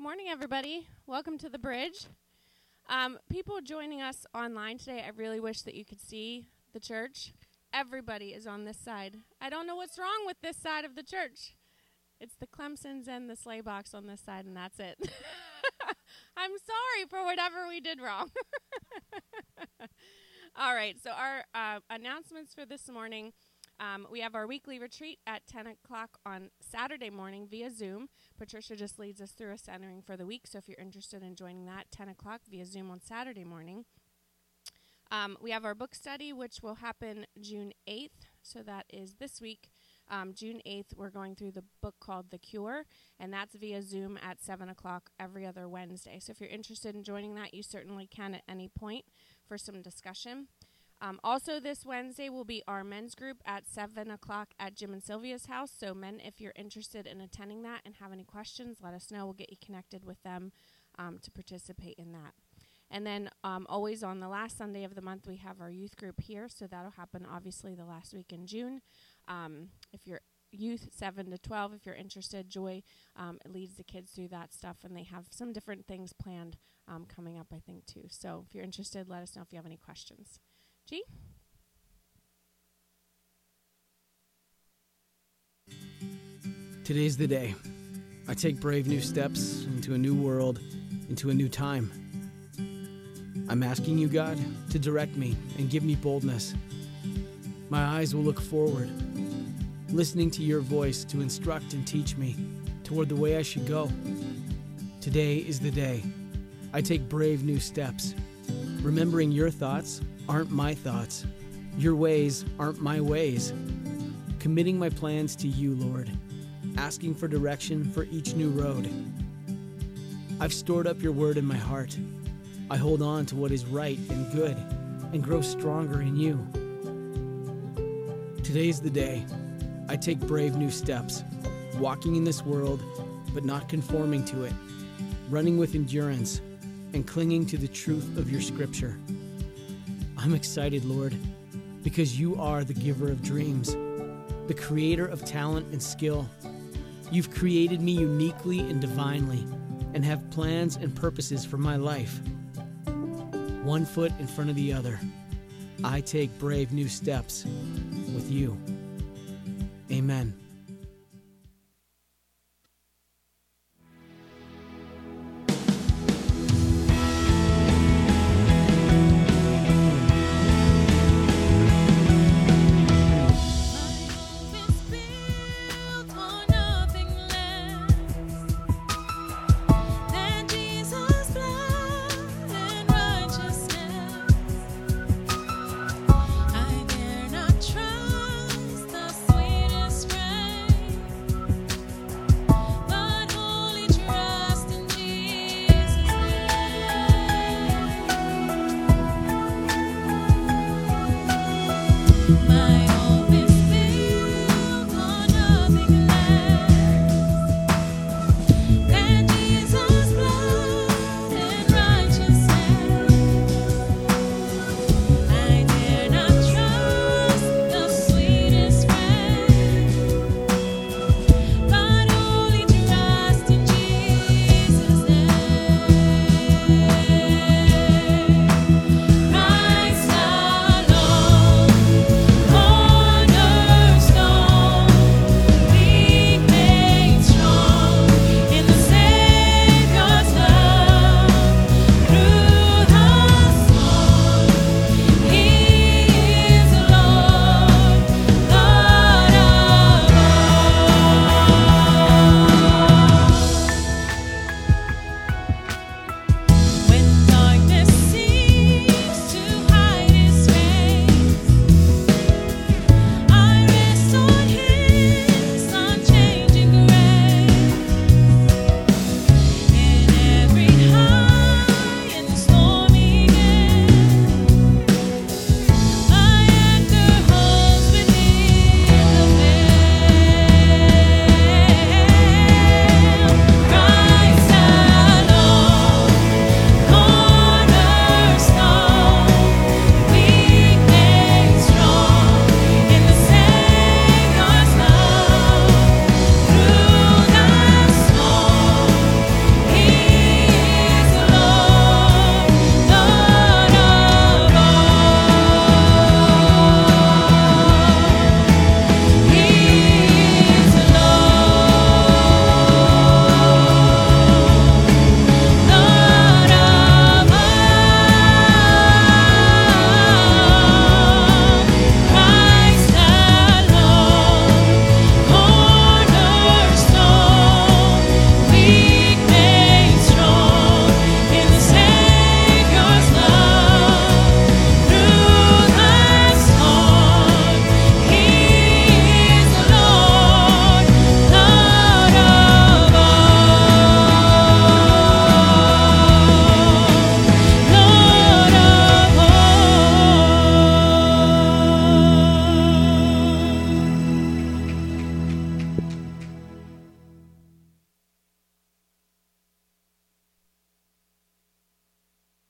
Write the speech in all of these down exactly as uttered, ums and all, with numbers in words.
Morning, everybody. Welcome to the bridge. Um, people joining us online today, I really wish that you could see the church. Everybody is on this side. I don't know what's wrong with this side of the church. It's the Clemsons and the sleigh box on this side, and that's it. I'm sorry for whatever we did wrong. All right, so our uh, announcements for this morning. Um, we have our weekly retreat at ten o'clock on Saturday morning via Zoom. Patricia just leads us through a centering for the week, so if you're interested in joining that, ten o'clock via Zoom on Saturday morning. Um, we have our book study, which will happen June eighth, so that is this week. Um, June eighth, we're going through the book called The Cure, and that's via Zoom at seven o'clock every other Wednesday. So if you're interested in joining that, you certainly can at any point for some discussion. Um, also, this Wednesday will be our men's group at seven o'clock at Jim and Sylvia's house. So, men, if you're interested in attending that and have any questions, let us know. We'll get you connected with them um, to participate in that. And then um, always on the last Sunday of the month, we have our youth group here. So that'll happen, obviously, the last week in June. Um, if you're youth, seven to twelve, if you're interested, Joy um, leads the kids through that stuff. And they have some different things planned um, coming up, I think, too. So if you're interested, let us know if you have any questions. G? Today's the day. I take brave new steps into a new world, into a new time. I'm asking you, God, to direct me and give me boldness. My eyes will look forward, listening to your voice to instruct and teach me toward the way I should go. Today is the day. I take brave new steps, remembering your thoughts aren't my thoughts. Your ways aren't my ways. Committing my plans to you, Lord, asking for direction for each new road. I've stored up your word in my heart. I hold on to what is right and good and grow stronger in you. Today's the day. I take brave new steps, walking in this world, but not conforming to it, running with endurance and clinging to the truth of your scripture. I'm excited, Lord, because you are the giver of dreams, the creator of talent and skill. You've created me uniquely and divinely and have plans and purposes for my life. One foot in front of the other, I take brave new steps with you. Amen. I dare not trust the sweetest friend.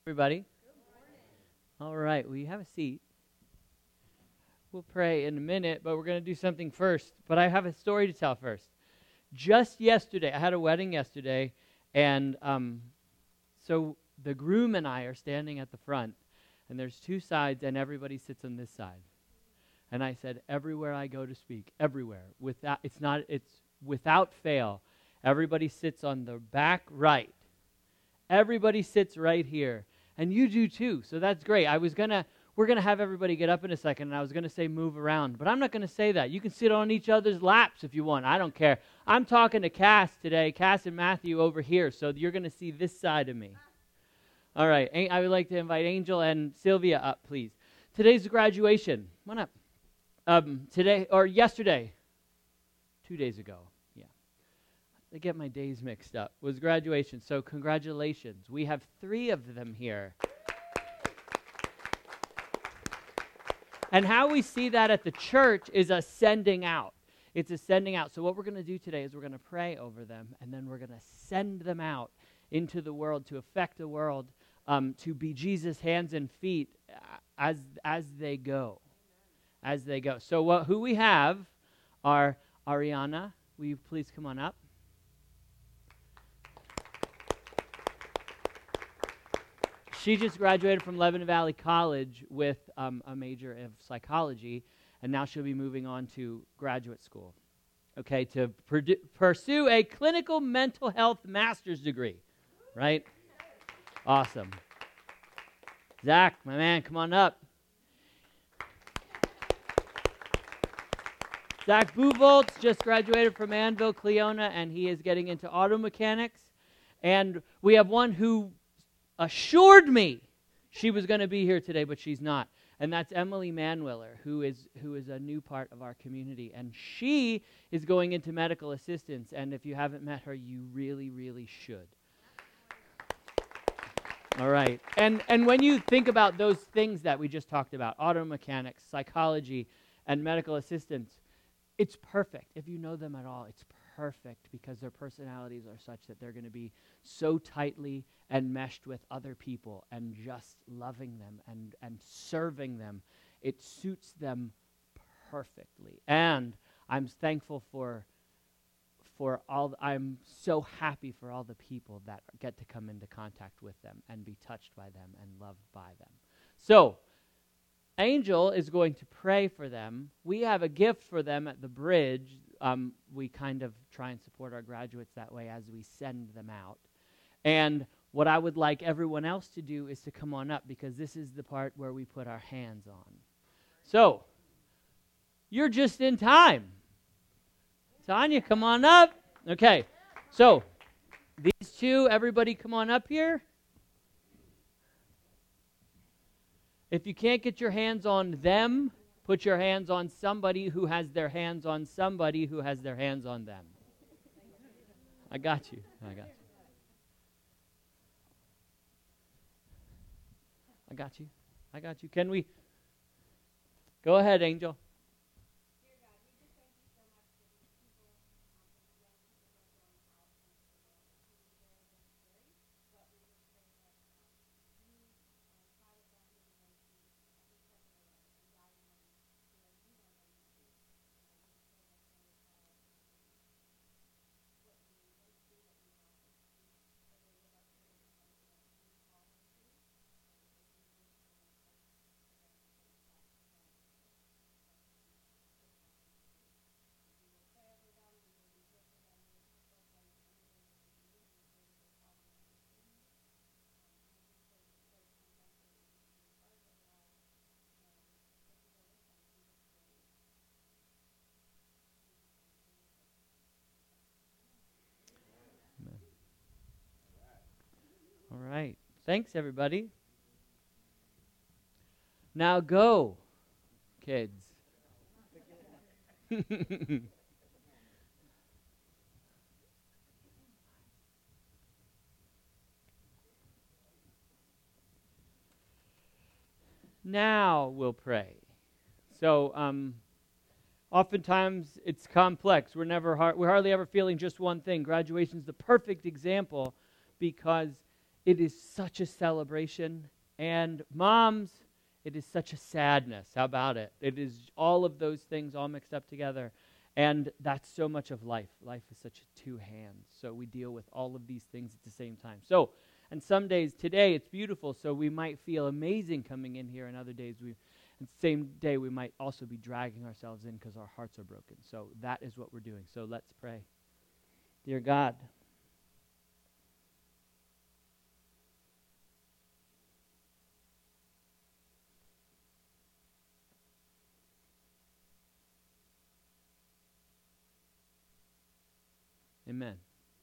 Everybody. All right, well, you have a seat. We'll pray in a minute, but we're going to do something first. But I have a story to tell first. Just yesterday, I had a wedding yesterday, and um, so the groom and I are standing at the front, and there's two sides, and everybody sits on this side. And I said, everywhere I go to speak, everywhere, without it's not it's without fail, everybody sits on the back right. Everybody sits right here. And you do too, so that's great. I was gonna, we're gonna have everybody get up in a second, and I was gonna say move around, but I'm not gonna say that. You can sit on each other's laps if you want. I don't care. I'm talking to Cass today, Cass and Matthew over here, so you're gonna see this side of me. All right, I would like to invite Angel and Sylvia up, please. Today's graduation. Come on up. Um, today or yesterday, two days ago. I get my days mixed up, was graduation. So congratulations. We have three of them here. And how we see that at the church is a sending out. It's a sending out. So what we're going to do today is we're going to pray over them, and then we're going to send them out into the world to affect the world, um, to be Jesus' hands and feet as as they go. As they go. So what, who we have are Ariana. Will you please come on up? She just graduated from Lebanon Valley College with um, a major of psychology, and now she'll be moving on to graduate school, okay, to pur- pursue a clinical mental health master's degree, right? Awesome. Zach, my man, come on up. Zach Buvoltz just graduated from Anvil, Cleona, and he is getting into auto mechanics. And we have one who assured me she was going to be here today, but she's not. And that's Emily Manwiller, who is who is a new part of our community. And she is going into medical assistance. And if you haven't met her, you really, really should. All right. And and when you think about those things that we just talked about, auto mechanics, psychology, and medical assistance, it's perfect. If you know them at all, it's perfect because their personalities are such that they're going to be so tightly enmeshed with other people and just loving them and, and serving them. It suits them perfectly. And I'm thankful for for all, the, I'm so happy for all the people that get to come into contact with them and be touched by them and loved by them. So, Angel is going to pray for them. We have a gift for them at the bridge. Um, we kind of try and support our graduates that way as we send them out. And what I would like everyone else to do is to come on up, because this is the part where we put our hands on. So, you're just in time. Tanya, come on up. Okay, so these two, everybody come on up here. If you can't get your hands on them, put your hands on somebody who has their hands on somebody who has their hands on them. I got you. I got you. I got you. I got you. Can we? Go ahead, Angel. All right. Thanks, everybody. Now go, kids. Now we'll pray. So, um, oftentimes it's complex. We're never har- we're hardly ever feeling just one thing. Graduation is the perfect example because it is such a celebration. And moms, it is such a sadness. How about it? It is all of those things all mixed up together. And that's so much of life. Life is such a two hands. So we deal with all of these things at the same time. So, and some days, today it's beautiful, so we might feel amazing coming in here, and other days we, and the same day we might also be dragging ourselves in because our hearts are broken. So that is what we're doing. So let's pray. Dear God, amen.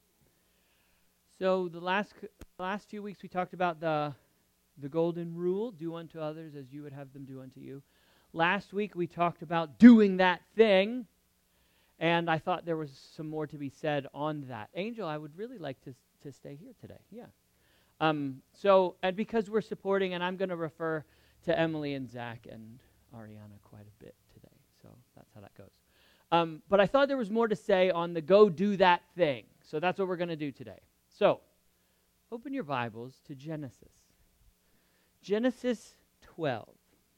So the last the last few weeks we talked about the the golden rule, do unto others as you would have them do unto you. Last week we talked about doing that thing, and I thought there was some more to be said on that. Angel, I would really like to to stay here today. Yeah. Um, so, and because we're supporting, and I'm going to refer to Emily and Zach and Ariana quite a bit today, so that's how that goes. Um, but I thought there was more to say on the go do that thing. So that's what we're going to do today. So, open your Bibles to Genesis. Genesis twelve.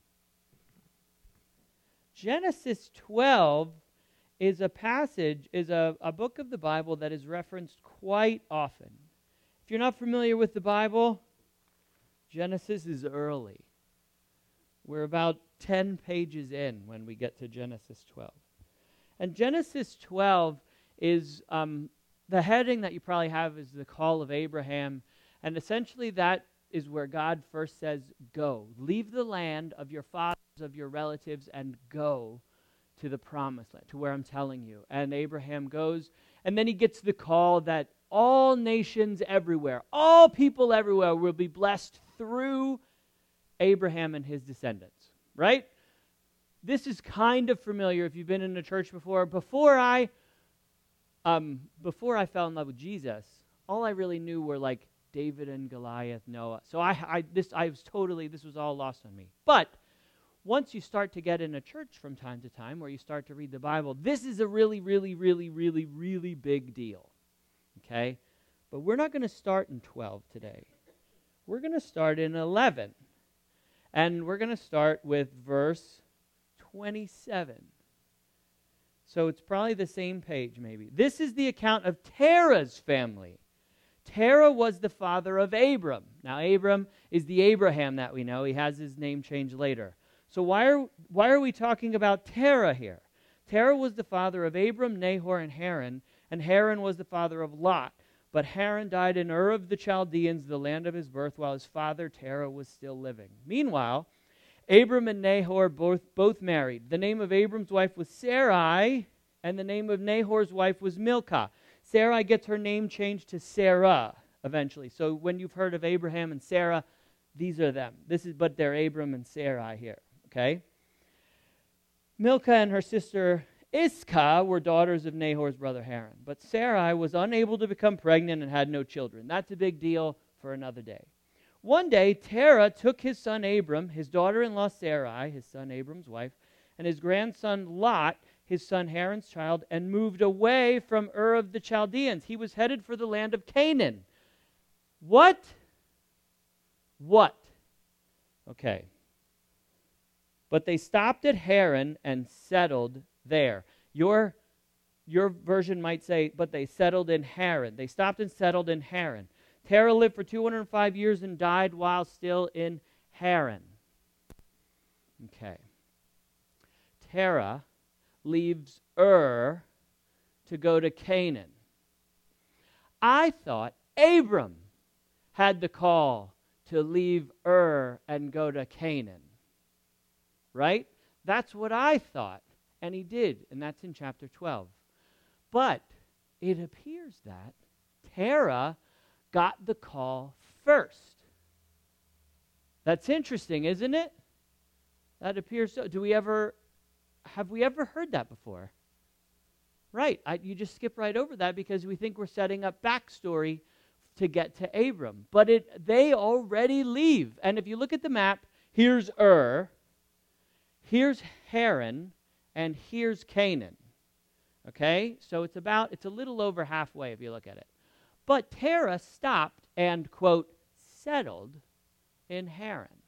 Genesis twelve is a passage, is a, a book of the Bible that is referenced quite often. If you're not familiar with the Bible, Genesis is early. We're about ten pages in when we get to Genesis twelve. And Genesis twelve is, um, the heading that you probably have is the call of Abraham. And essentially that is where God first says, go. Leave the land of your fathers, of your relatives, and go to the promised land, to where I'm telling you. And Abraham goes, and then he gets the call that all nations everywhere, all people everywhere will be blessed through Abraham and his descendants, right? This is kind of familiar if you've been in a church before. Before I, um, before I fell in love with Jesus, all I really knew were like David and Goliath, Noah. So I, I, this, I was totally, this was all lost on me. But once you start to get in a church from time to time, where you start to read the Bible, this is a really, really, really, really, really big deal. Okay, but we're not going to start in twelve today. We're going to start in eleven, and we're going to start with verse twenty-seven. So it's probably the same page, maybe. This is the account of Terah's family. Terah was the father of Abram. Now, Abram is the Abraham that we know. He has his name changed later. So why are why are we talking about Terah here? Terah was the father of Abram, Nahor, and Haran, and Haran was the father of Lot. But Haran died in Ur of the Chaldeans, the land of his birth, while his father Terah was still living. Meanwhile, Abram and Nahor both, both married. The name of Abram's wife was Sarai, and the name of Nahor's wife was Milcah. Sarai gets her name changed to Sarah eventually. So when you've heard of Abraham and Sarah, these are them. This is, but they're Abram and Sarai here. Okay? Milcah and her sister Iscah were daughters of Nahor's brother Haran. But Sarai was unable to become pregnant and had no children. That's a big deal for another day. One day, Terah took his son Abram, his daughter-in-law Sarai, his son Abram's wife, and his grandson Lot, his son Haran's child, and moved away from Ur of the Chaldeans. He was headed for the land of Canaan. What? What? Okay. But they stopped at Haran and settled there. Your, your version might say, but they settled in Haran. They stopped and settled in Haran. Terah lived for two hundred five years and died while still in Haran. Okay. Terah leaves Ur to go to Canaan. I thought Abram had the call to leave Ur and go to Canaan. Right? That's what I thought. And he did. And that's in chapter twelve. But it appears that Terah got the call first. That's interesting, isn't it? That appears so. Do we ever, have we ever heard that before? Right. I, you just skip right over that because we think we're setting up backstory to get to Abram. But it, they already leave. And if you look at the map, here's Ur, here's Haran, and here's Canaan. Okay? So it's about, it's a little over halfway if you look at it. But Terah stopped and, quote, settled in Haran.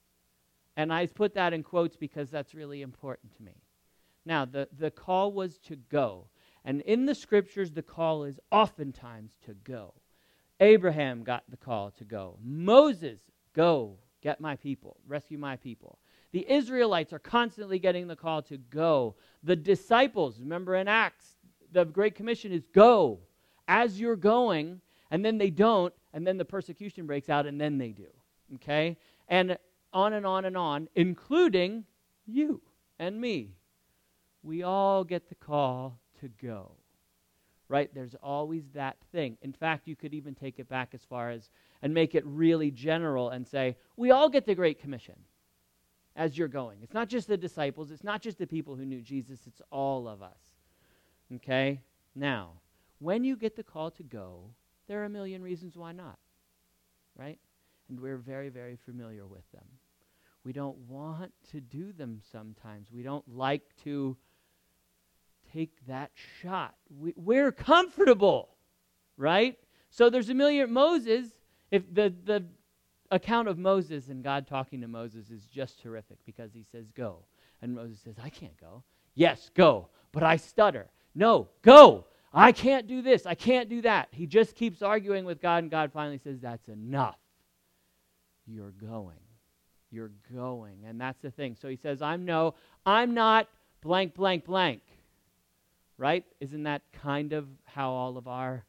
And I put that in quotes because that's really important to me. Now, the, the call was to go. And in the scriptures, the call is oftentimes to go. Abraham got the call to go. Moses, go, get my people, rescue my people. The Israelites are constantly getting the call to go. The disciples, remember in Acts, the Great Commission is go as you're going, and then they don't, and then the persecution breaks out, and then they do. Okay? And on and on and on, including you and me. We all get the call to go. Right? There's always that thing. In fact, you could even take it back as far as, and make it really general and say, we all get the Great Commission as you're going. It's not just the disciples. It's not just the people who knew Jesus. It's all of us. Okay? Now, when you get the call to go, there are a million reasons why not. Right? And we're very, very familiar with them. We don't want to do them sometimes. We don't like to take that shot. We, we're comfortable, right? So there's a million, Moses, if the, the account of Moses and God talking to Moses is just terrific because he says, go. And Moses says, I can't go. Yes, go, but I stutter. No, go. I can't do this. I can't do that. He just keeps arguing with God, and God finally says, that's enough. You're going. You're going. And that's the thing. So he says, I'm no, I'm not blank, blank, blank. Right? Isn't that kind of how all of our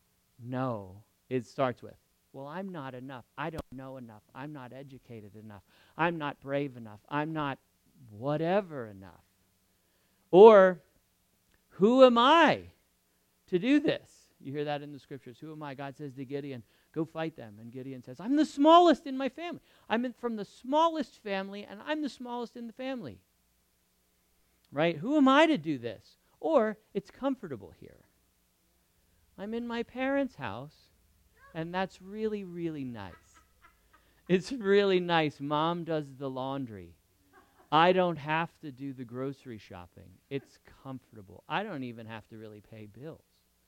no it starts with? Well, I'm not enough. I don't know enough. I'm not educated enough. I'm not brave enough. I'm not whatever enough. Or, who am I to do this? You hear that in the scriptures. Who am I? God says to Gideon, go fight them. And Gideon says, I'm the smallest in my family. I'm in from the smallest family, and I'm the smallest in the family. Right? Who am I to do this? Or, it's comfortable here. I'm in my parents' house, and that's really, really nice. It's really nice. Mom does the laundry. I don't have to do the grocery shopping. It's comfortable. I don't even have to really pay bills.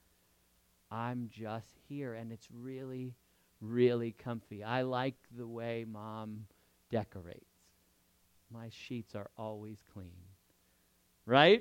I'm just here, and it's really, really comfy. I like the way Mom decorates. My sheets are always clean. Right?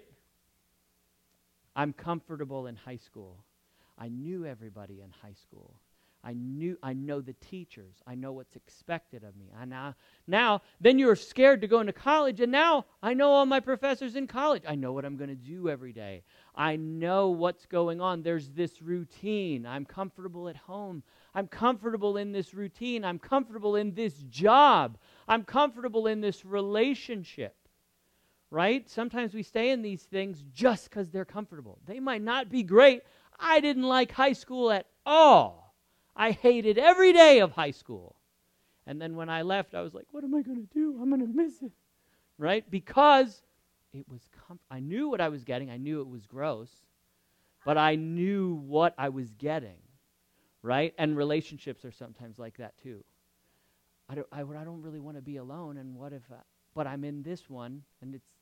I'm comfortable in high school. I knew everybody in high school. I knew, I know the teachers. I know what's expected of me. I now, now, then you're scared to go into college, and now I know all my professors in college. I know what I'm going to do every day. I know what's going on. There's this routine. I'm comfortable at home. I'm comfortable in this routine. I'm comfortable in this job. I'm comfortable in this relationship. Right? Sometimes we stay in these things just because they're comfortable. They might not be great. I didn't like high school at all. I hated every day of high school. And then when I left, I was like, what am I going to do? I'm going to miss it. Right? Because it was com- I knew what I was getting. I knew it was gross. But I knew what I was getting. Right? And relationships are sometimes like that too. I don't, I, I don't really want to be alone. And what if... I, But I'm in this one, and it's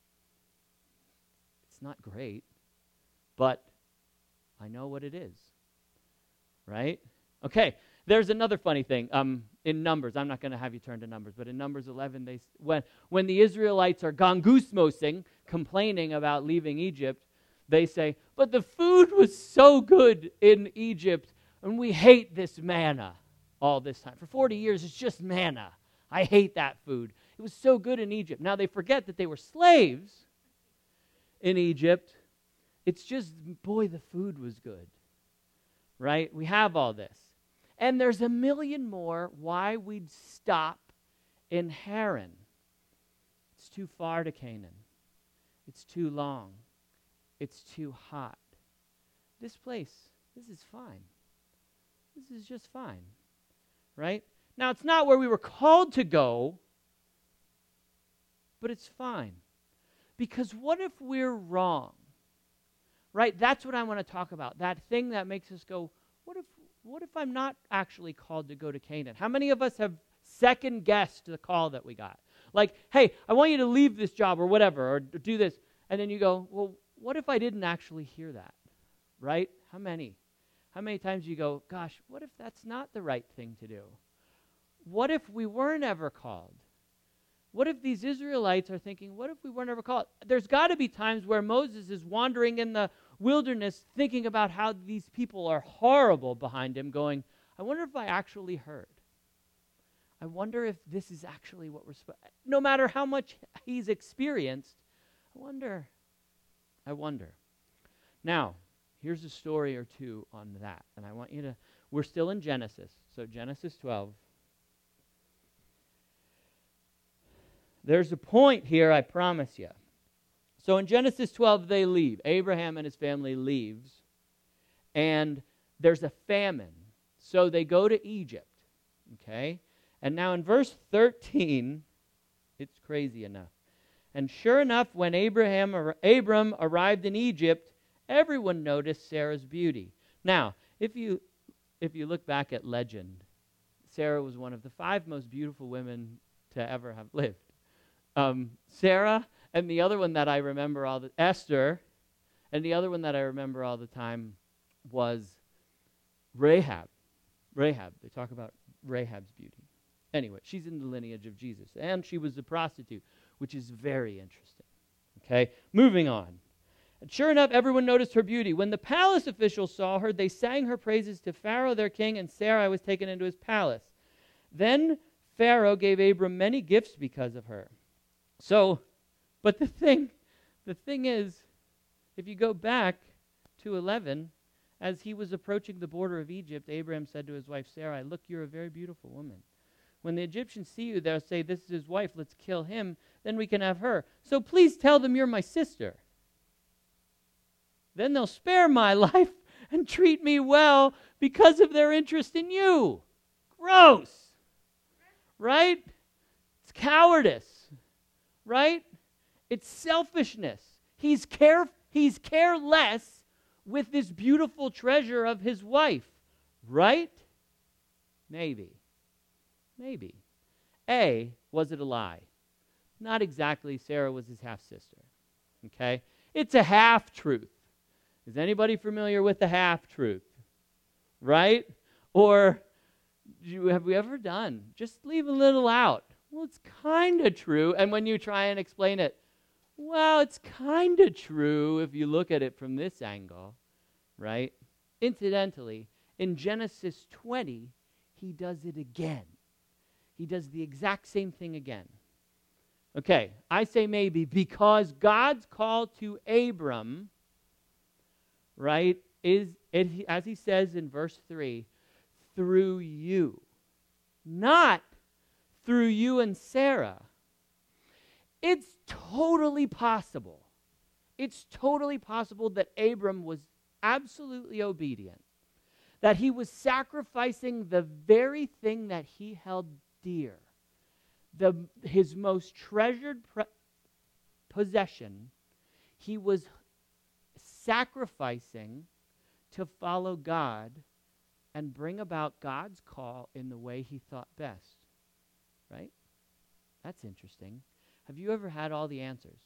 it's not great, but I know what it is, right? Okay, there's another funny thing. Um, in Numbers, I'm not going to have you turn to Numbers, but in Numbers eleven, they when when the Israelites are gangusmosing, complaining about leaving Egypt, they say, "But the food was so good in Egypt, and we hate this manna all this time. For forty years, it's just manna. I hate that food. It was so good in Egypt." Now they forget that they were slaves in Egypt. It's just, boy, the food was good. Right? We have all this. And there's a million more why we'd stop in Haran. It's too far to Canaan. It's too long. It's too hot. This place, this is fine. This is just fine. Right? Now, it's not where we were called to go, but it's fine. Because what if we're wrong? Right? That's what I want to talk about. That thing that makes us go, what if what if I'm not actually called to go to Canaan? How many of us have second-guessed the call that we got? Like, hey, I want you to leave this job or whatever, or do this. And then you go, well, what if I didn't actually hear that? Right? How many? How many times you go, gosh, what if that's not the right thing to do? what if we weren't ever called? What if these Israelites are thinking, what if we weren't ever called? There's got to be times where Moses is wandering in the wilderness thinking about how these people are horrible behind him, going, I wonder if I actually heard. I wonder if this is actually what we're supposed to. No matter how much he's experienced, I wonder. I wonder. Now, here's a story or two on that. And I want you to, we're still in Genesis. So Genesis twelve. There's a point here, I promise you. So in Genesis twelve, they leave. Abraham and his family leaves. And there's a famine. So they go to Egypt. Okay? And now in verse thirteen, it's crazy enough. And sure enough, when Abraham or Abram arrived in Egypt, everyone noticed Sarah's beauty. Now, if you if you look back at legend, Sarah was one of the five most beautiful women to ever have lived. Um, Sarah, and the other one that I remember all the Esther, and the other one that I remember all the time was Rahab. Rahab. They talk about Rahab's beauty. Anyway, she's in the lineage of Jesus, and she was a prostitute, which is very interesting. Okay, moving on. And sure enough, everyone noticed her beauty. When the palace officials saw her, they sang her praises to Pharaoh, their king, and Sarai was taken into his palace. Then Pharaoh gave Abram many gifts because of her. So, but the thing, the thing is, if you go back to eleven, as he was approaching the border of Egypt, Abraham said to his wife Sarai, look, you're a very beautiful woman. When the Egyptians see you, they'll say, this is his wife, let's kill him, then we can have her. So please tell them you're my sister. Then they'll spare my life and treat me well because of their interest in you. Gross. Right? It's cowardice. Right? It's selfishness. He's care he's careless with this beautiful treasure of his wife. Right? Maybe. Maybe. A, was it a lie? Not exactly. Sarah was his half-sister. Okay? It's a half-truth. Is anybody familiar with the half-truth? Right? Or you, have we ever done? Just leave a little out. Well, it's kind of true. And when you try and explain it, well, it's kind of true if you look at it from this angle. Right? Incidentally, in Genesis twenty, he does it again. He does the exact same thing again. Okay, I say maybe because God's call to Abram, right, is, it, as he says in verse three, through you. Not through you and Sarah. It's totally possible. It's totally possible that Abram was absolutely obedient. That he was sacrificing the very thing that he held dear. The, his most treasured pre- possession, he was sacrificing to follow God and bring about God's call in the way he thought best. Right? That's interesting. Have you ever had all the answers?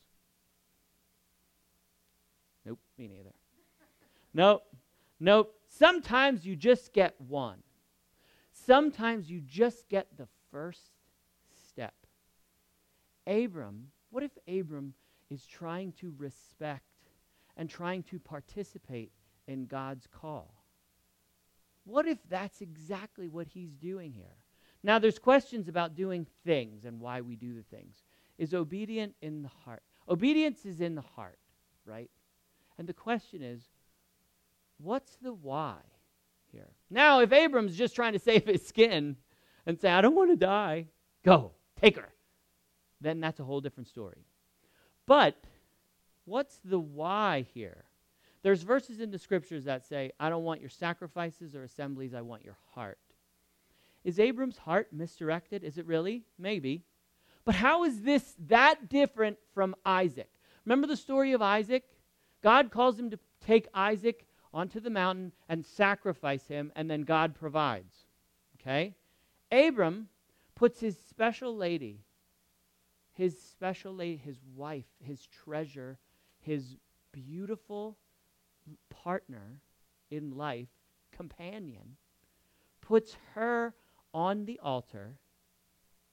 Nope, me neither. Nope, nope. Sometimes you just get one. Sometimes you just get the first step. Abram, what if Abram is trying to respect and trying to participate in God's call? What if that's exactly what he's doing here? Now, there's questions about doing things and why we do the things. Is obedient in the heart? Obedience is in the heart, right? And the question is, what's the why here? Now, if Abram's just trying to save his skin and say, I don't want to die, go, take her, then that's a whole different story. But what's the why here? There's verses in the scriptures that say, I don't want your sacrifices or assemblies, I want your heart. Is Abram's heart misdirected? Is it really? Maybe. But how is this that different from Isaac? Remember the story of Isaac? God calls him to take Isaac onto the mountain and sacrifice him, and then God provides. Okay? Abram puts his special lady, his special lady, his wife, his treasure, his beautiful partner in life, companion, puts her on the altar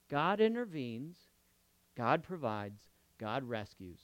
God intervenes, God provides, God rescues.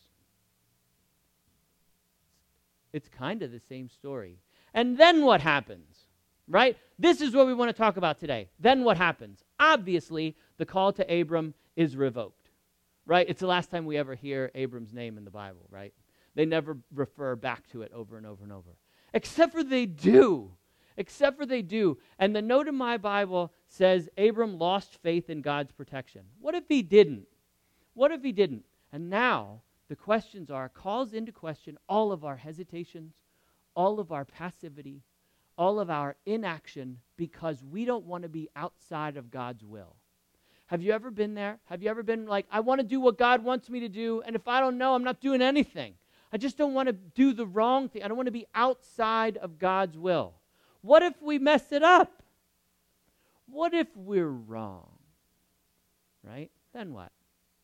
It's kind of the same story. And then what happens? Right? This is what we want to talk about today. Then what happens? Obviously, the call to Abram is revoked. Right? It's the last time we ever hear Abram's name in the Bible, right? They never refer back to it over and over and over. Except for they do. Except for they do. And the note in my Bible says Abram lost faith in God's protection. What if he didn't? What if he didn't? And now the questions are, calls into question all of our hesitations, all of our passivity, all of our inaction, because we don't want to be outside of God's will. Have you ever been there? Have you ever been like, I want to do what God wants me to do, and if I don't know, I'm not doing anything. I just don't want to do the wrong thing. I don't want to be outside of God's will. What if we mess it up? What if we're wrong? Right? Then what?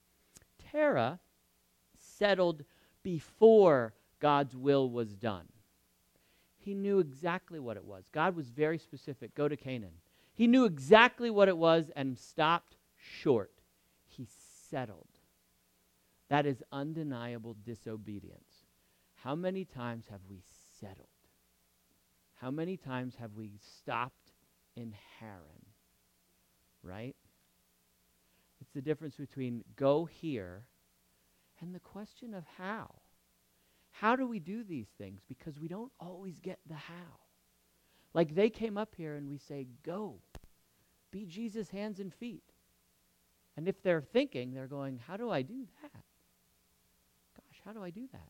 Terah settled before God's will was done. He knew exactly what it was. God was very specific. Go to Canaan. He knew exactly what it was and stopped short. He settled. That is undeniable disobedience. How many times have we settled? How many times have we stopped in Haran? Right? It's the difference between go here and the question of how. How do we do these things? Because we don't always get the how. Like they came up here and we say, go. Be Jesus' hands and feet. And if they're thinking, they're going, how do I do that? Gosh, how do I do that?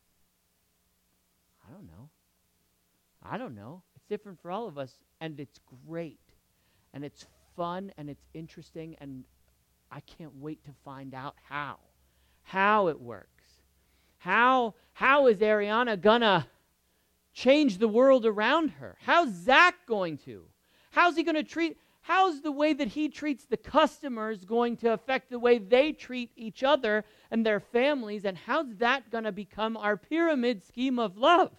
I don't know. I don't know. It's different for all of us, and it's great. And it's fun, and it's interesting, and I can't wait to find out how. How it works. How, how is Ariana gonna change the world around her? How's Zach going to? How's he going to treat, how's the way that he treats the customers going to affect the way they treat each other and their families, and how's that going to become our pyramid scheme of love?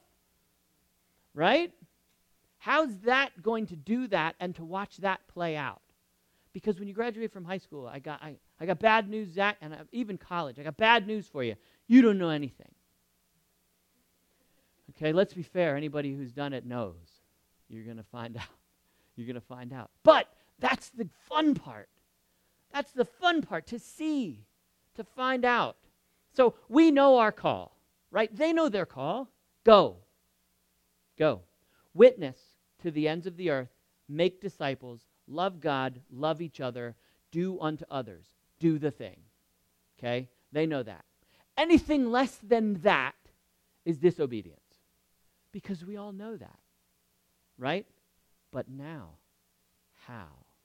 Right? How's that going to do that and to watch that play out? Because when you graduate from high school, I got I, I got bad news, Zach, and I, even college, I got bad news for you. You don't know anything. Okay, let's be fair. Anybody who's done it knows. You're going to find out. You're going to find out. But that's the fun part. That's the fun part, to see, to find out. So we know our call, right? They know their call. Go. Go. Witness to the ends of the earth. Make disciples. Love God. Love each other. Do unto others. Do the thing. Okay? They know that. Anything less than that is disobedience. Because we all know that. Right? But now, how?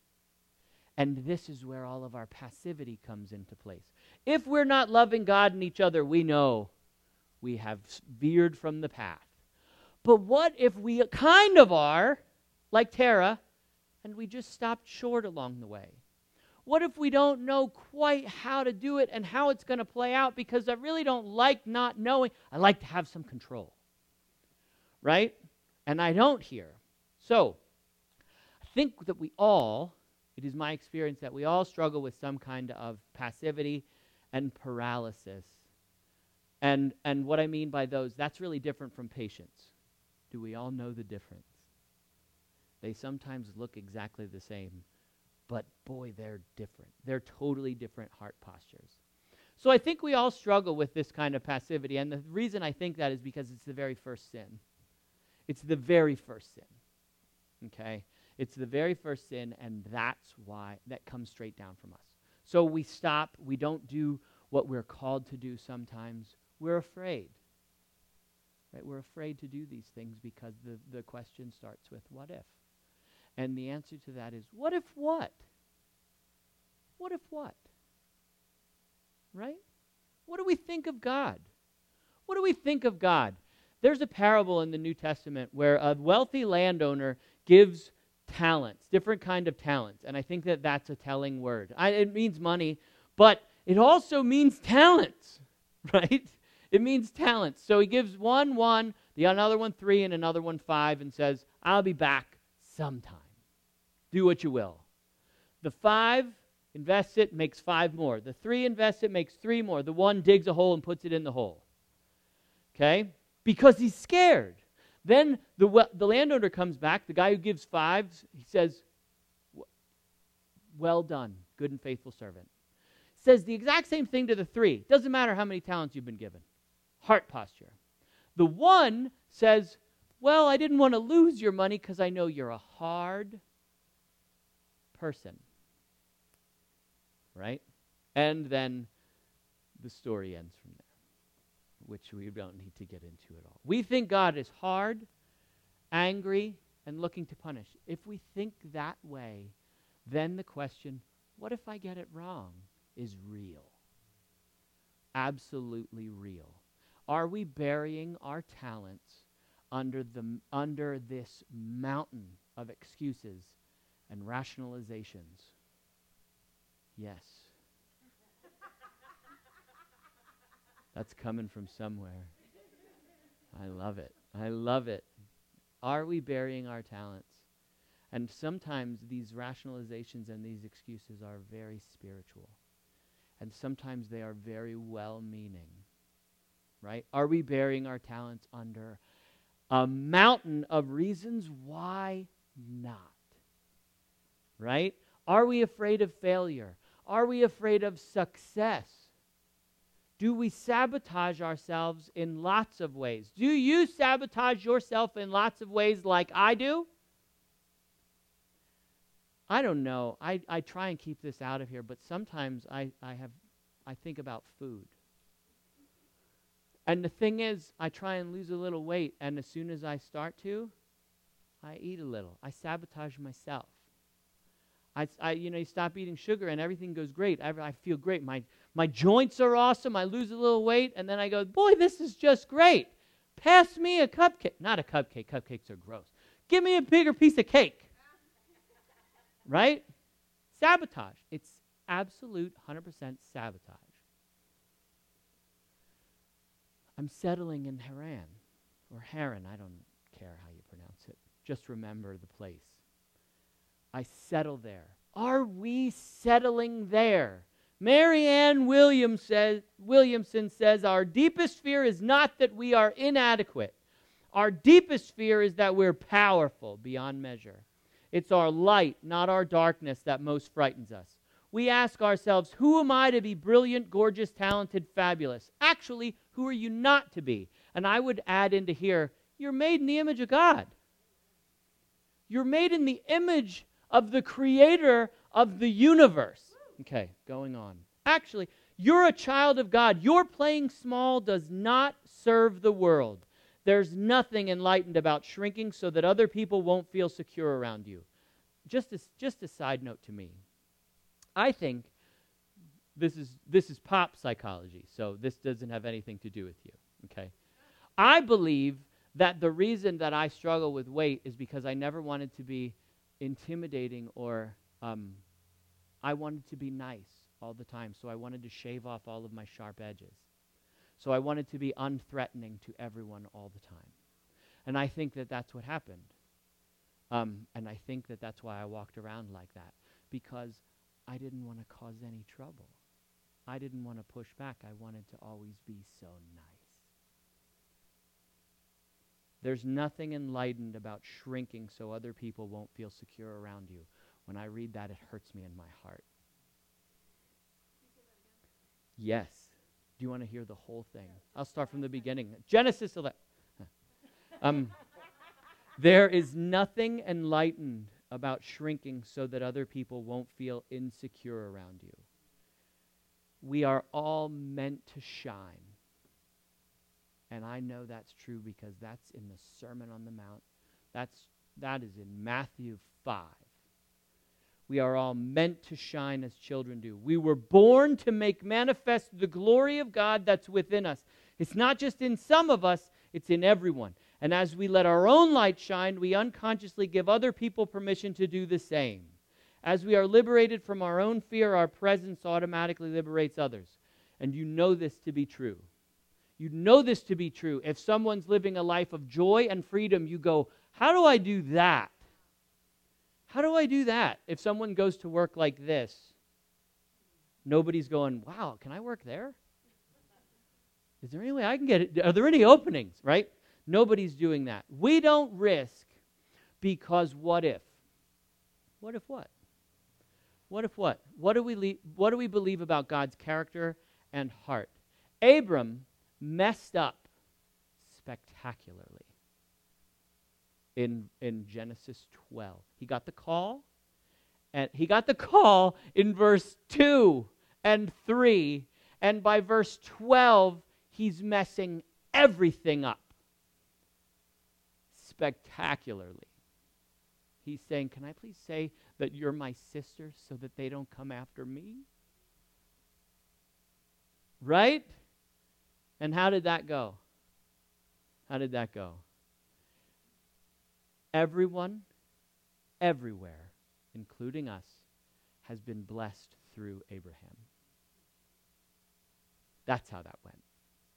And this is where all of our passivity comes into place. If we're not loving God and each other, we know we have veered from the path. But what if we kind of are, like Terah, and we just stopped short along the way? What if we don't know quite how to do it and how it's going to play out, because I really don't like not knowing. I like to have some control. Right? And I don't here. So, I think that we all, it is my experience that we all struggle with some kind of passivity and paralysis. And, and what I mean by those, that's really different from patience. Do we all know the difference? They sometimes look exactly the same, but boy, they're different. They're totally different heart postures. So I think we all struggle with this kind of passivity, and the reason I think that is because it's the very first sin. It's the very first sin, okay? It's the very first sin, and that's why that comes straight down from us. So we stop. We don't do what we're called to do sometimes. We're afraid, right? We're afraid to do these things because the, the question starts with, what if? And the answer to that is, what if what? What if what? Right? What do we think of God? What do we think of God? There's a parable in the New Testament where a wealthy landowner gives talents, different kind of talents, and I think that that's a telling word. I, it means money, but it also means talents, right? It means talents. So he gives one one, the another one three, and another one five, and says, "I'll be back sometime. Do what you will." The five invests it, makes five more. The three invests it, makes three more. The one digs a hole and puts it in the hole. Okay? Because he's scared. Then the, the landowner comes back, the guy who gives fives, he says, well done, good and faithful servant. Says the exact same thing to the three. Doesn't matter how many talents you've been given. Heart posture. The one says, well, I didn't want to lose your money because I know you're a hard person. Right? And then the story ends from there, which we don't need to get into at all. We think God is hard, angry, and looking to punish. If we think that way, then the question, what if I get it wrong, is real. Absolutely real. Are we burying our talents under the under this mountain of excuses and rationalizations? Yes. That's coming from somewhere. I love it. I love it. Are we burying our talents? And sometimes these rationalizations and these excuses are very spiritual. And sometimes they are very well-meaning. Right? Are we burying our talents under a mountain of reasons why not? Right? Are we afraid of failure? Are we afraid of success? Do we sabotage ourselves in lots of ways? Do you sabotage yourself in lots of ways like I do? I don't know. I, I try and keep this out of here, but sometimes I, I have I think about food. And the thing is, I try and lose a little weight, and as soon as I start to, I eat a little. I sabotage myself. I, I you know, you stop eating sugar and everything goes great. I, I feel great. My my joints are awesome. I lose a little weight, and then I go, boy, this is just great. Pass me a cupcake. Not a cupcake. Cupcakes are gross. Give me a bigger piece of cake. Right? Sabotage. It's absolute one hundred percent sabotage. I'm settling in Haran, or Haran, I don't care how you pronounce it. Just remember the place. I settle there. Are we settling there? Marianne Williams says, Williamson says, our deepest fear is not that we are inadequate. Our deepest fear is that we're powerful beyond measure. It's our light, not our darkness, that most frightens us. We ask ourselves, who am I to be brilliant, gorgeous, talented, fabulous? Actually, who are you not to be? And I would add into here, you're made in the image of God. You're made in the image of the creator of the universe. Okay, going on. Actually, you're a child of God. Your playing small does not serve the world. There's nothing enlightened about shrinking so that other people won't feel secure around you. Just a, just a side note to me. I think this is this is pop psychology, so this doesn't have anything to do with you, okay? I believe that the reason that I struggle with weight is because I never wanted to be intimidating or um, I wanted to be nice all the time, so I wanted to shave off all of my sharp edges. So I wanted to be unthreatening to everyone all the time. And I think that that's what happened. Um, and I think that that's why I walked around like that, because I didn't want to cause any trouble. I didn't want to push back. I wanted to always be so nice. There's nothing enlightened about shrinking so other people won't feel secure around you. When I read that, it hurts me in my heart. Yes. Do you want to hear the whole thing? I'll start from the beginning. Genesis eleven. Um, there is nothing enlightened about shrinking so that other people won't feel insecure around you. We are all meant to shine. And I know that's true because that's in the Sermon on the Mount. That's, that is in Matthew five. We are all meant to shine as children do. We were born to make manifest the glory of God that's within us. It's not just in some of us, it's in everyone. And as we let our own light shine, we unconsciously give other people permission to do the same. As we are liberated from our own fear, our presence automatically liberates others. And you know this to be true. You know this to be true. If someone's living a life of joy and freedom, you go, how do I do that? How do I do that? If someone goes to work like this, Nobody's going, wow, can I work there? Is there any way I can get it? Are there any openings, right? Nobody's doing that. We don't risk because what if? What if what? What if what? What do we le- what do we believe about God's character and heart? Abram messed up spectacularly in, in Genesis twelve. He got the call, and he got the call in verse two and three, and by verse twelve, he's messing everything up spectacularly. He's saying, can I please say that you're my sister so that they don't come after me? Right? And how did that go? How did that go? Everyone, everywhere, including us, has been blessed through Abraham. That's how that went.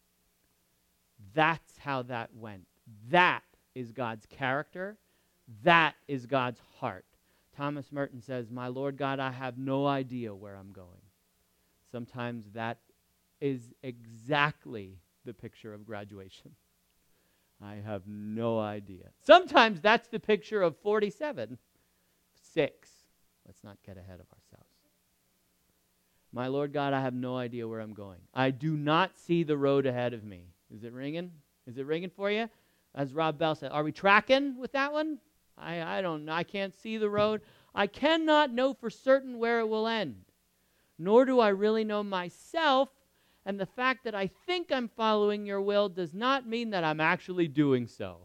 That's how that went. That is God's character. That is God's heart. Thomas Merton says, my Lord God, I have no idea where I'm going. Sometimes that is exactly the picture of graduation. I have no idea. Sometimes that's the picture of forty-seven. Six. Let's not get ahead of ourselves. My Lord God, I have no idea where I'm going. I do not see the road ahead of me. Is it ringing? Is it ringing for you? As Rob Bell said, are we tracking with that one? I, I don't know. I can't see the road. I cannot know for certain where it will end. Nor do I really know myself, and the fact that I think I'm following your will does not mean that I'm actually doing so.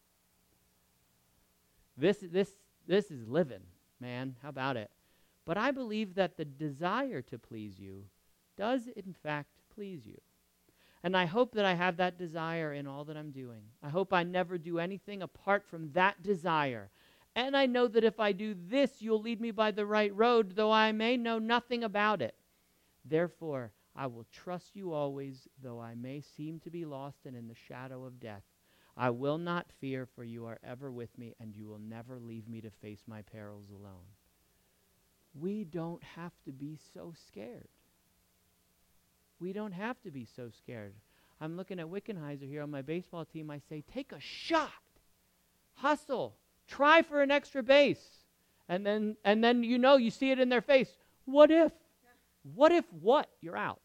This, this, this is living, man. How about it? But I believe that the desire to please you does, in fact, please you. And I hope that I have that desire in all that I'm doing. I hope I never do anything apart from that desire. And I know that if I do this, you'll lead me by the right road, though I may know nothing about it. Therefore, I will trust you always, though I may seem to be lost and in the shadow of death. I will not fear, for you are ever with me, and you will never leave me to face my perils alone. We don't have to be so scared. We don't have to be so scared. I'm looking at Wickenheiser here on my baseball team. I say, take a shot. Hustle. Try for an extra base. And then, and then you know, you see it in their face. What if? What if what? You're out.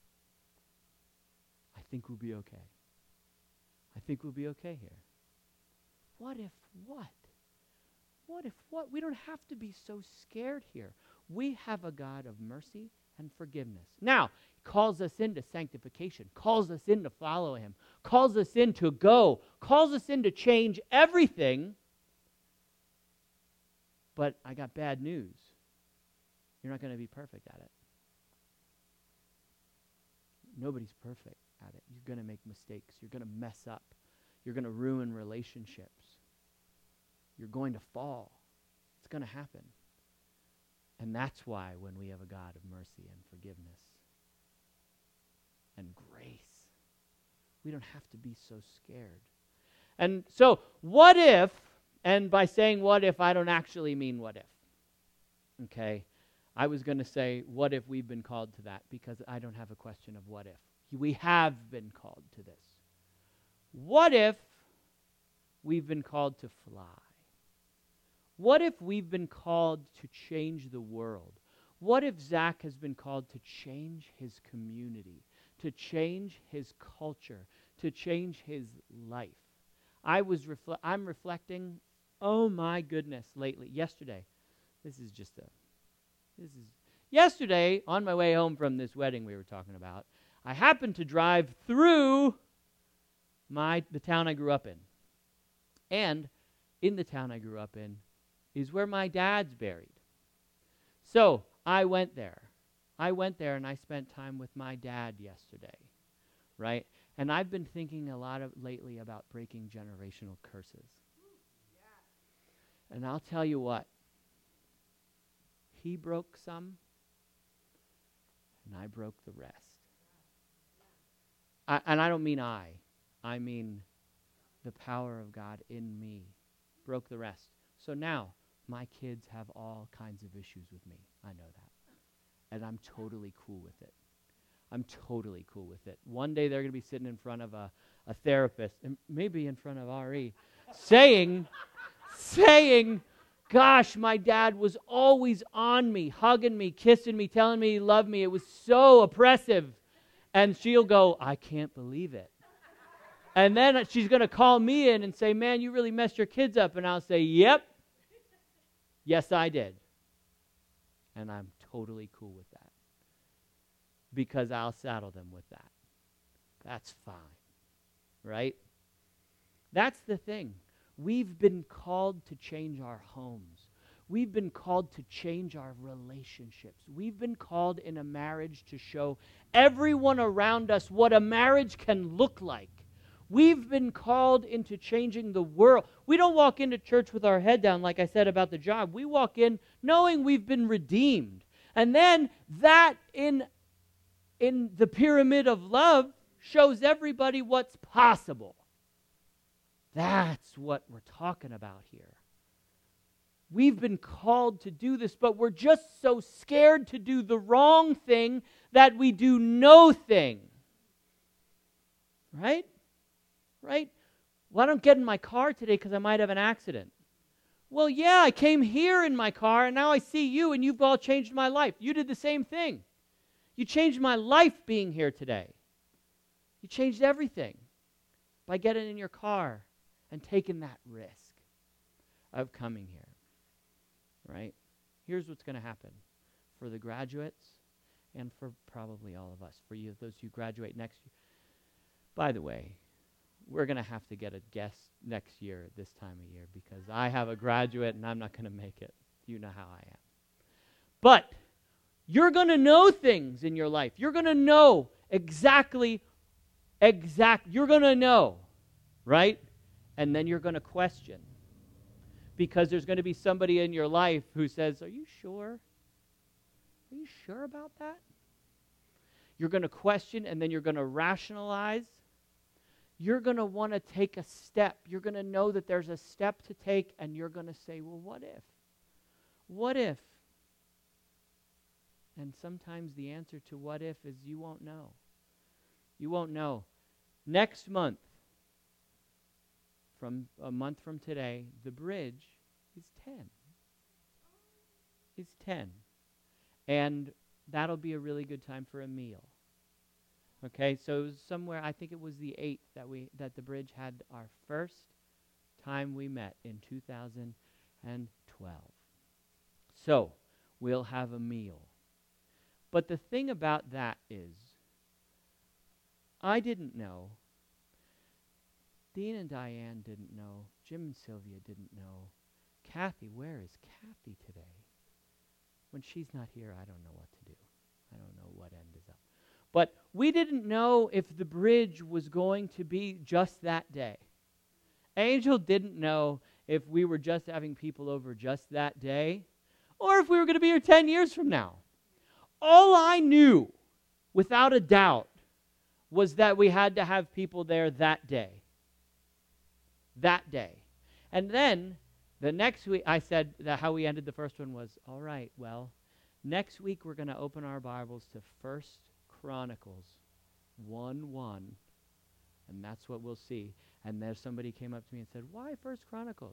I think we'll be okay. I think we'll be okay here. What if what? What if what? We don't have to be so scared here. We have a God of mercy and forgiveness. Now, calls us into sanctification, calls us in to follow him, calls us in to go, calls us in to change everything. But I got bad news. You're not going to be perfect at it. Nobody's perfect at it. You're going to make mistakes. You're going to mess up. You're going to ruin relationships. You're going to fall. It's going to happen. And that's why when we have a God of mercy and forgiveness and grace, we don't have to be so scared. And so, what if, and by saying what if, I don't actually mean what if. Okay? I was going to say, what if we've been called to that? Because I don't have a question of what if. We have been called to this. What if we've been called to fly? What if we've been called to change the world? What if Zach has been called to change his community, to change his culture, to change his life? I was refle- I'm reflecting, oh my goodness, lately, yesterday. This is just a, this is, yesterday, on my way home from this wedding we were talking about, I happened to drive through my the town I grew up in. And in the town I grew up in is where my dad's buried. So I went there. I went there and I spent time with my dad yesterday, right? And I've been thinking a lot of lately about breaking generational curses. And I'll tell you what, he broke some, and I broke the rest. I, and I don't mean I. I mean the power of God in me broke the rest. So now, my kids have all kinds of issues with me. I know that. And I'm totally cool with it. I'm totally cool with it. One day they're going to be sitting in front of a, a therapist, and maybe in front of R E, saying, saying, gosh, my dad was always on me, hugging me, kissing me, telling me he loved me. It was so oppressive. And she'll go, I can't believe it. And then she's going to call me in and say, man, you really messed your kids up. And I'll say, yep. Yes, I did. And I'm totally cool with that. Because I'll saddle them with that. That's fine. Right? That's the thing. We've been called to change our homes. We've been called to change our relationships. We've been called in a marriage to show everyone around us what a marriage can look like. We've been called into changing the world. We don't walk into church with our head down, like I said about the job. We walk in knowing we've been redeemed. And then that in, in the pyramid of love shows everybody what's possible. That's what we're talking about here. We've been called to do this, but we're just so scared to do the wrong thing that we do no thing. Right? Right? Well, I don't get in my car today because I might have an accident. Well, yeah, I came here in my car, and now I see you, and you've all changed my life. You did the same thing. You changed my life being here today. You changed everything by getting in your car and taking that risk of coming here. Right? Here's what's going to happen for the graduates and for probably all of us, for you, those who graduate next year. By the way, we're going to have to get a guest next year at this time of year because I have a graduate and I'm not going to make it. You know how I am. But you're going to know things in your life. You're going to know exactly, exact. You're going to know, right? And then you're going to question. Because there's going to be somebody in your life who says, are you sure? Are you sure about that? You're going to question, and then you're going to rationalize. You're going to want to take a step. You're going to know that there's a step to take, and you're going to say, well, what if? What if? And sometimes the answer to what if is you won't know. You won't know. Next month, from a month from today, the bridge is ten. Is ten. And that'll be a really good time for a meal. Okay, so it was somewhere, I think it was the eighth that we that the bridge had our first time we met in two thousand twelve. So, we'll have a meal. But the thing about that is, I didn't know, Dean and Diane didn't know, Jim and Sylvia didn't know, Kathy, where is Kathy today? When she's not here, I don't know what to do. I don't know what end is up. But we didn't know if the bridge was going to be just that day. Angel didn't know if we were just having people over just that day or if we were going to be here ten years from now. All I knew, without a doubt, was that we had to have people there that day. That day. And then, the next week, I said that how we ended the first one was, all right, well, next week we're going to open our Bibles to First Chronicles one one, and that's what we'll see. And there somebody came up to me and said, why First Chronicles?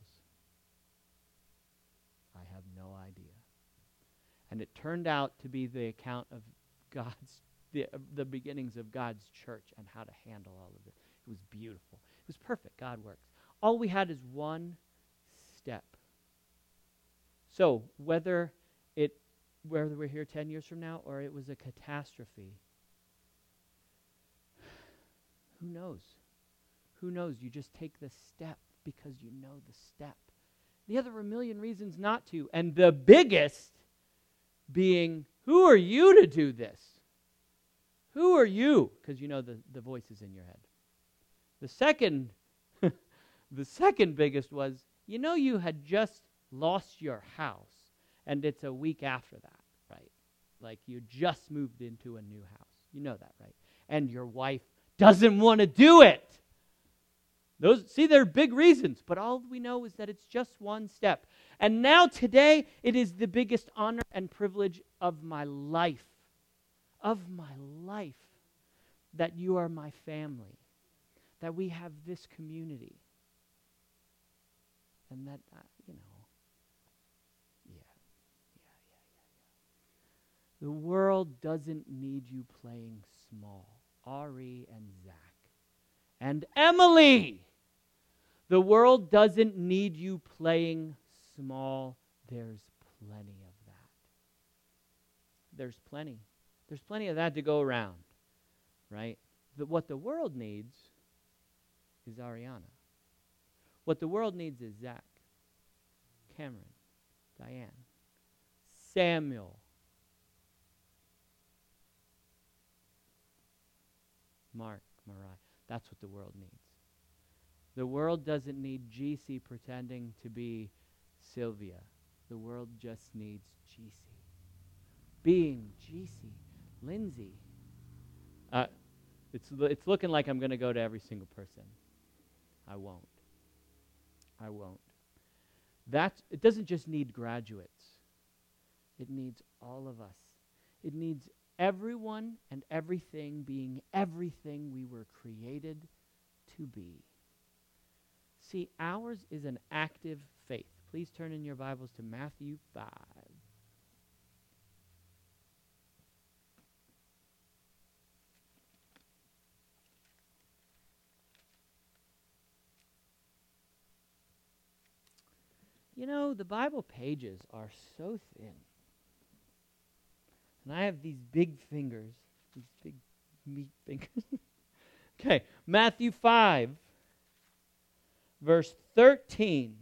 I have no idea. And it turned out to be the account of God's, the, uh, the beginnings of God's church and how to handle all of it. It was beautiful. It was perfect. God works. All we had is one step. So whether it, whether we're here ten years from now or it was a catastrophe, who knows? Who knows? You just take the step because you know the step. The other a million reasons not to. And the biggest being, who are you to do this? Who are you? Because you know the, the voice is in your head. The second, the second biggest was, you know you had just lost your house, and it's a week after that, right? Like you just moved into a new house. You know that, right? And your wife doesn't want to do it. Those, see, there are big reasons, but all we know is that it's just one step. And now today, it is the biggest honor and privilege of my life, of my life, that you are my family, that we have this community, and that, uh, you know, yeah, yeah, yeah, yeah, yeah. The world doesn't need you playing small. Ari and Zach. And Emily! The world doesn't need you playing small. There's plenty of that. There's plenty. There's plenty of that to go around, right? The, what the world needs is Ariana. What the world needs is Zach, Cameron, Diane, Samuel, Mark, Mariah. That's what the world needs. The world doesn't need G C pretending to be Sylvia. The world just needs G C. Being G C. Lindsay. Uh, it's, it's looking like I'm going to go to every single person. I won't. I won't. That's, it doesn't just need graduates. It needs all of us. It needs everyone and everything being everything we were created to be. See, ours is an active faith. Please turn in your Bibles to Matthew five. You know, the Bible pages are so thin. And I have these big fingers, these big meat fingers. Okay, Matthew five. Verse thirteen.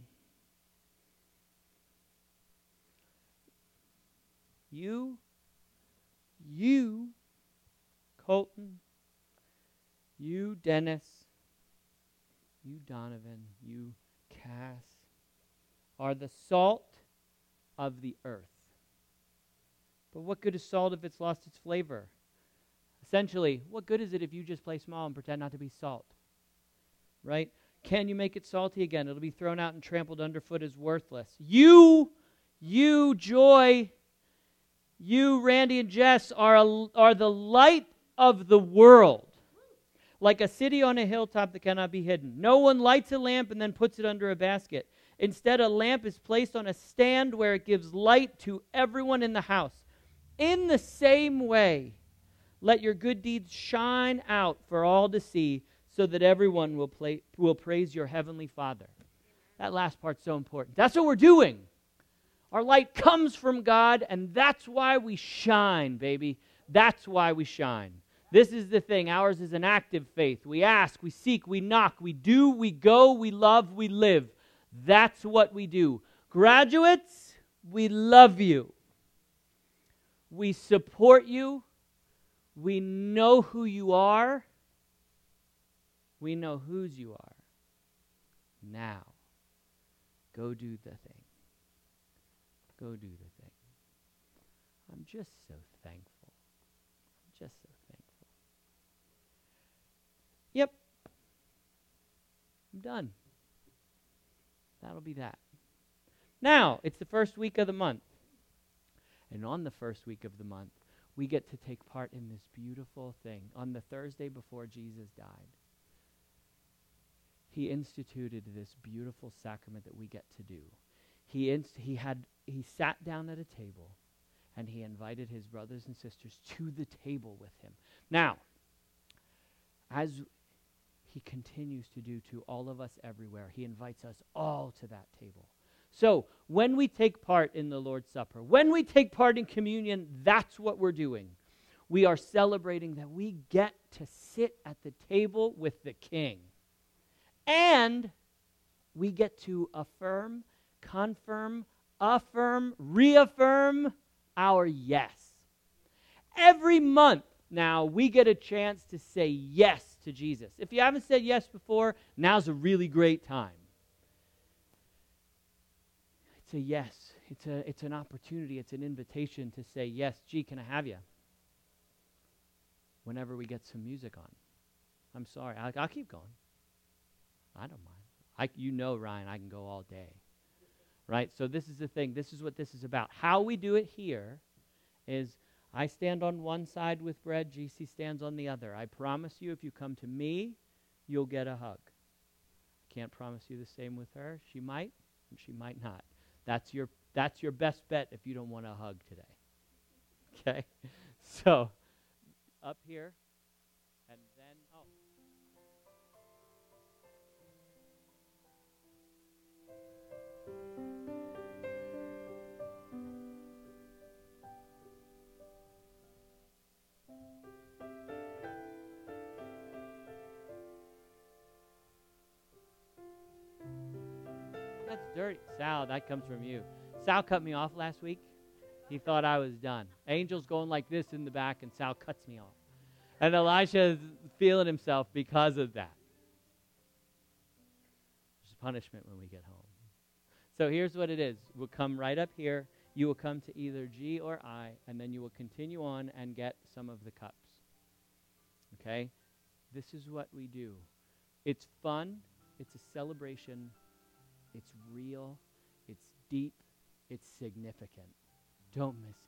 You, you, Colton, you, Dennis, you, Donovan, you, Cass, are the salt of the earth. But what good is salt if it's lost its flavor? Essentially, what good is it if you just play small and pretend not to be salt? Right? Can you make it salty again? It'll be thrown out and trampled underfoot as worthless. You, you, Joy, you, Randy and Jess, are, a, are the light of the world. Like a city on a hilltop that cannot be hidden. No one lights a lamp and then puts it under a basket. Instead, a lamp is placed on a stand where it gives light to everyone in the house. In the same way, let your good deeds shine out for all to see, so that everyone will, play, will praise your heavenly Father. That last part's so important. That's what we're doing. Our light comes from God, and that's why we shine, baby. That's why we shine. This is the thing. Ours is an active faith. We ask, we seek, we knock, we do, we go, we love, we live. That's what we do. Graduates, we love you. We support you. We know who you are. We know whose you are. Now, go do the thing. Go do the thing. I'm just so thankful. I'm just so thankful. Yep. I'm done. That'll be that. Now, it's the first week of the month. And on the first week of the month, we get to take part in this beautiful thing. On the Thursday before Jesus died, He instituted this beautiful sacrament that we get to do. He inst- he had he sat down at a table, and he invited his brothers and sisters to the table with him. Now, as he continues to do to all of us everywhere, he invites us all to that table. So, when we take part in the Lord's Supper, when we take part in communion, that's what we're doing. We are celebrating that we get to sit at the table with the King. And we get to affirm, confirm, affirm, reaffirm our yes. Every month now, we get a chance to say yes to Jesus. If you haven't said yes before, now's a really great time. It's a yes. It's a it's an opportunity. It's an invitation to say, yes, gee, can I have you? Whenever we get some music on. I'm sorry. I'll, I'll keep going. I don't mind. I, you know, Ryan, I can go all day. Right? So this is the thing. This is what this is about. How we do it here is I stand on one side with bread, G C stands on the other. I promise you, if you come to me, you'll get a hug. I can't promise you the same with her. She might, and she might not. That's your that's your best bet if you don't want a hug today. Okay? So, up here, and then, oh. That's dirty. Sal, that comes from you. Sal cut me off last week. He thought I was done. Angel's going like this in the back, and Sal cuts me off. And Elisha is feeling himself because of that. There's punishment when we get home. So here's what it is. We'll come right up here. You will come to either G or I, and then you will continue on and get some of the cups. Okay? This is what we do. It's fun. It's a celebration. It's real. It's deep. It's significant. Don't miss